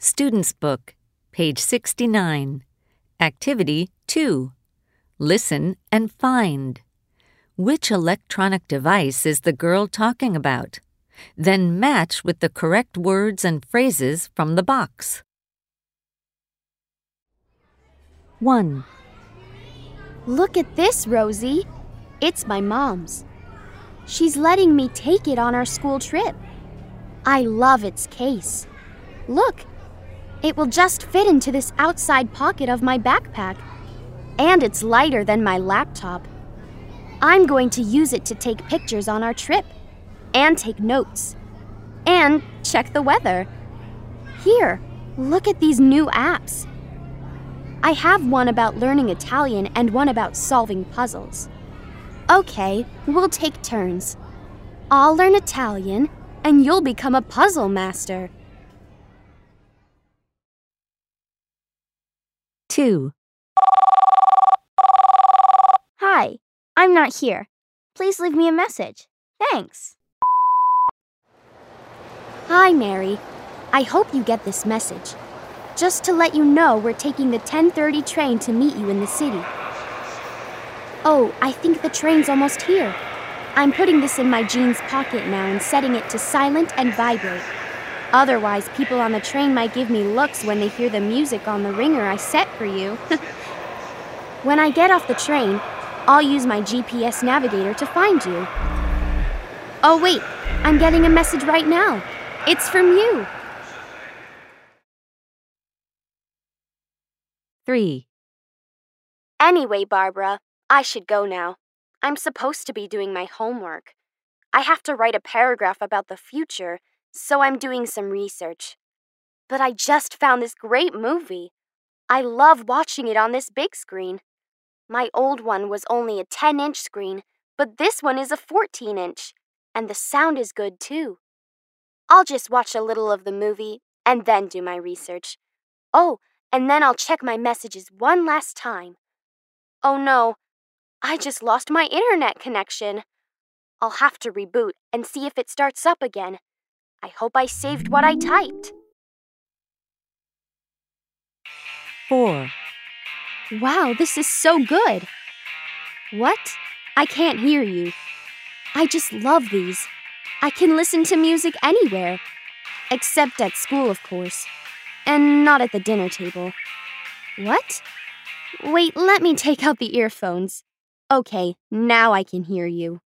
Student's Book, page 69. Activity 2. Listen and find. Which electronic device is the girl talking about? Then match with the correct words and phrases from the box. 1. Look at this, Rosie. It's my mom's. She's letting me take it on our school trip. I love its case. Look, it will just fit into this outside pocket of my backpack. And it's lighter than my laptop. I'm going to use it to take pictures on our trip, and take notes, and check the weather. Here, look at these new apps. I have one about learning Italian and one about solving puzzles. Okay, we'll take turns. I'll learn Italian, and you'll become a puzzle master. 2. Hi, I'm not here. Please leave me a message. Thanks. Hi, Mary. I hope you get this message. Just to let you know, we're taking the 10:30 train to meet you in the city. Oh, I think the train's almost here. I'm putting this in my jeans pocket now and setting it to silent and vibrate. Otherwise, people on the train might give me looks when they hear the music on the ringer I set for you. When I get off the train, I'll use my GPS navigator to find you. Oh wait, I'm getting a message right now. It's from you. 3. Anyway, Barbara, I should go now. I'm supposed to be doing my homework. I have to write a paragraph about the future, so I'm doing some research. But I just found this great movie. I love watching it on this big screen. My old one was only a 10-inch screen, but this one is a 14-inch, and the sound is good too. I'll just watch a little of the movie and then do my research. Oh, and then I'll check my messages one last time. Oh no, I just lost my internet connection. I'll have to reboot and see if it starts up again. I hope I saved what I typed. 4. Wow, this is so good. What? I can't hear you. I just love these. I can listen to music anywhere. Except at school, of course. And not at the dinner table. What? Wait, let me take out the earphones. Okay, now I can hear you.